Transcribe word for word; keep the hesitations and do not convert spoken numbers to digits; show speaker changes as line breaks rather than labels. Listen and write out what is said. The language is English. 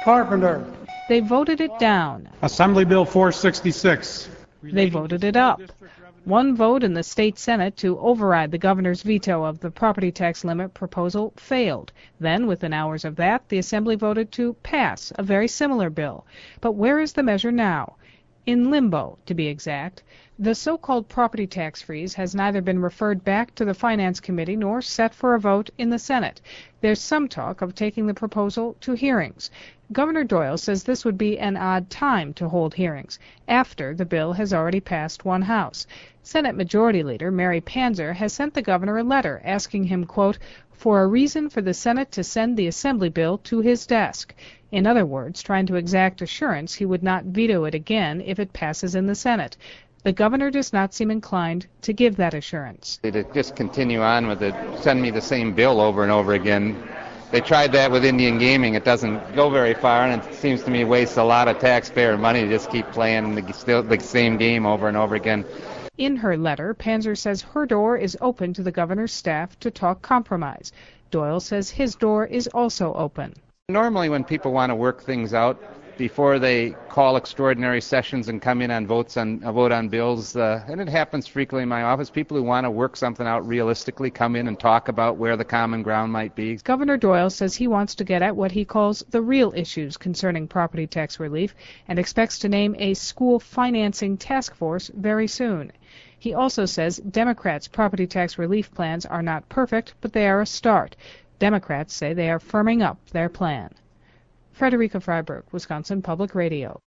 Carpenter.
They voted it down.
Assembly Bill four sixty-six.
They voted it up. One vote in the state Senate to override the governor's veto of the property tax limit proposal failed. Then, within hours of that, the Assembly voted to pass a very similar bill. But where is the measure now? In limbo, to be exact. The so-called property tax freeze has neither been referred back to the Finance Committee nor set for a vote in the Senate. There's some talk of taking the proposal to hearings. Governor Doyle says this would be an odd time to hold hearings, after the bill has already passed one house. Senate Majority Leader Mary Panzer has sent the governor a letter asking him, quote, for a reason for the Senate to send the Assembly bill to his desk. In other words, trying to exact assurance he would not veto it again if it passes in the Senate. The governor does not seem inclined to give that assurance.
To just continue on with it, send me the same bill over and over again. They tried that with Indian gaming. It doesn't go very far, and it seems to me wastes a lot of taxpayer money to just keep playing the, still, the same game over and over again.
In her letter, Panzer says her door is open to the governor's staff to talk compromise. Doyle says his door is also open.
Normally when people want to work things out, before they call extraordinary sessions and come in on votes on uh, vote on bills, uh, and it happens frequently in my office, people who want to work something out realistically come in and talk about where the common ground might be.
Governor Doyle says he wants to get at what he calls the real issues concerning property tax relief and expects to name a school financing task force very soon. He also says Democrats' property tax relief plans are not perfect, but they are a start. Democrats say they are firming up their plan. Frederica Freiberg, Wisconsin Public Radio.